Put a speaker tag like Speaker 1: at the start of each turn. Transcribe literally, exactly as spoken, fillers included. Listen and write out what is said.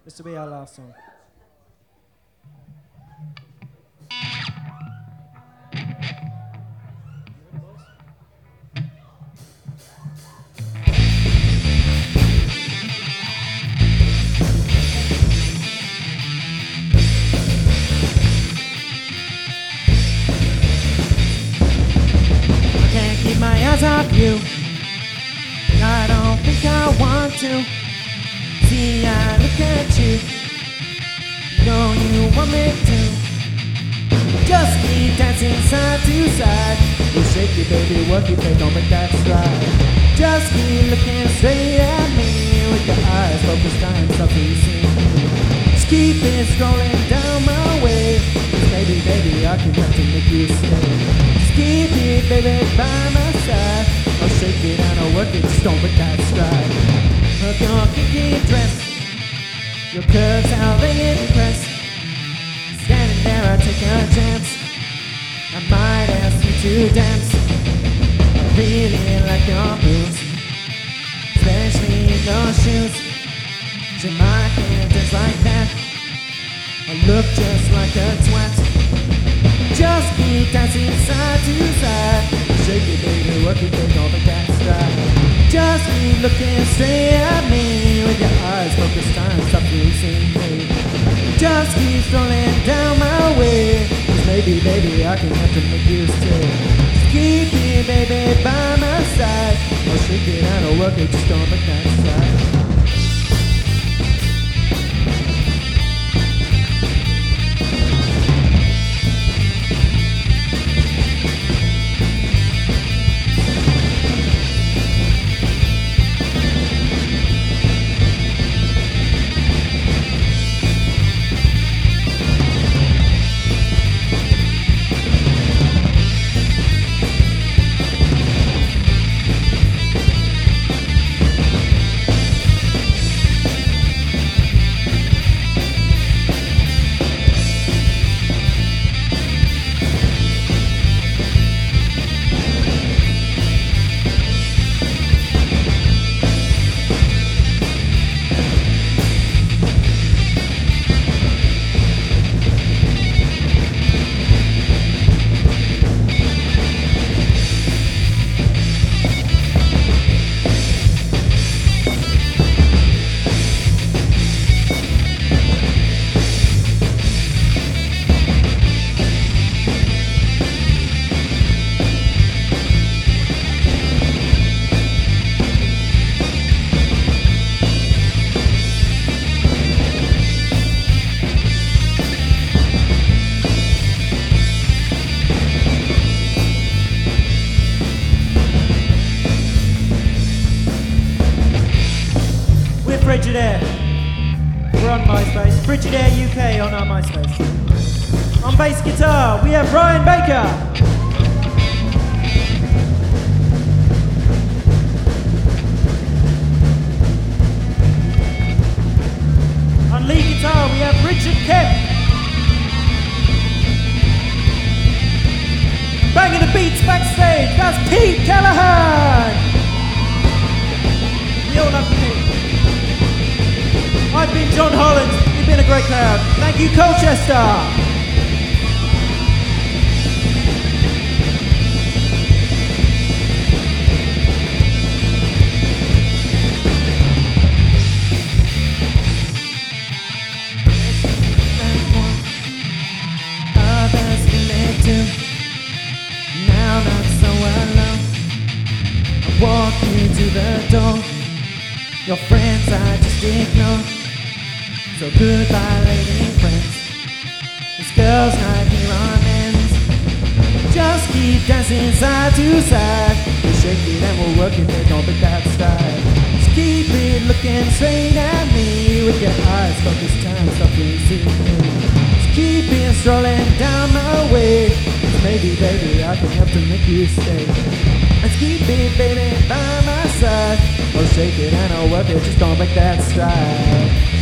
Speaker 1: This will be our last song. Keep my eyes off you. I don't think I want to. See, I look at you. Know you want me to. Just keep dancing side to side. You shake it, baby, work it, baby, don't make that stride. Just keep looking straight at me with your eyes focused on something you see. Just keep it scrolling down my way. Baby, baby, I can have to make you stay. Keep it, baby, by my side. I'll shake it and I'll work it, just don't break that stride. Look your kinky dress, your curves, how they impress. Standing there, I take a chance. I might ask you to dance. I really like your moves, especially in those shoes. She might can't dance like that. I look just like a twat. Just keep dancing side to side. Shake it, baby, work it, baby, don't make that stride. Just keep looking straight at me with your eyes focused on something you see me. Just keep strolling down my way. Cause maybe, baby, I can have to make you stay. Just keep it, baby, by my side. I'll shake it and I'll work it, just don't make that stride. Frigidaire. We're on MySpace. Frigidaire U K on our MySpace. On bass guitar, we have Ryan Baker. On lead guitar, we have Richard Kemp. Banging the beats backstage, that's Pete Callahan. We all love Pete. I've been John Holland, you've been a great crowd. Thank you, Colchester. Others relate to, now not so alone. I walk you to the door, your friends I just ignore. So goodbye, lady friends. This girl's night here on ends. Just keep dancing side to side. We'll shake it and we'll work it, but don't break that stride. Just keep it looking straight at me with your eyes focused on something you see me. Just keep it strolling down my way. Cause maybe, baby, I can help to make you stay. Let's keep it, baby, by my side. I'll shake it and I'll work it, just don't break that stride.